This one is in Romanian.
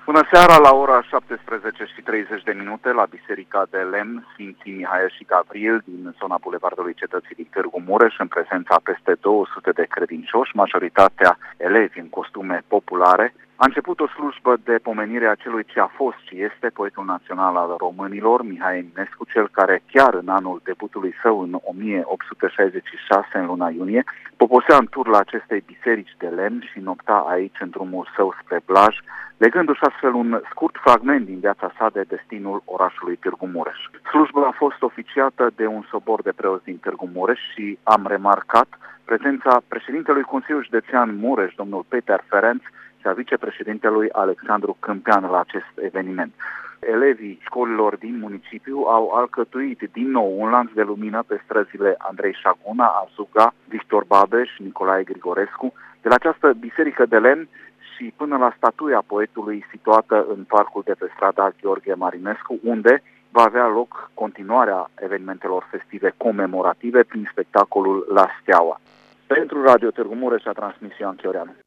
Bună seara, la ora 17:30 la Biserica de Lemn, Sfinții Mihai și Gavril din zona Bulevardului Cetății din Târgu Mureș, în prezența peste 200 de credincioși, majoritatea elevi în costume populare. A început o slujbă de pomenire a celui ce a fost și este poetul național al românilor, Mihai Eminescu, cel care chiar în anul debutului său, în 1866, în luna iunie, poposea în turla acestei biserici de lemn și nopta aici în drumul său spre Blaj, legându-și astfel un scurt fragment din viața sa de destinul orașului Târgu Mureș. Slujba a fost oficiată de un sobor de preoți din Târgu Mureș și am remarcat prezența președintelui Consiliului Județean Mureș, domnul Peter Ferenț, și a vicepreședintelui Alexandru Câmpean la acest eveniment. Elevii școlilor din municipiu au alcătuit din nou un lanț de lumină pe străzile Andrei Șaguna, Azuga, Victor Babeș, Nicolae Grigorescu, de la această biserică de lemn și până la statuia poetului situată în parcul de pe strada Gheorghe Marinescu, unde va avea loc continuarea evenimentelor festive comemorative prin spectacolul La Steaua. Pentru Radio Târgu Mureș a transmis Ioan Chioreanu.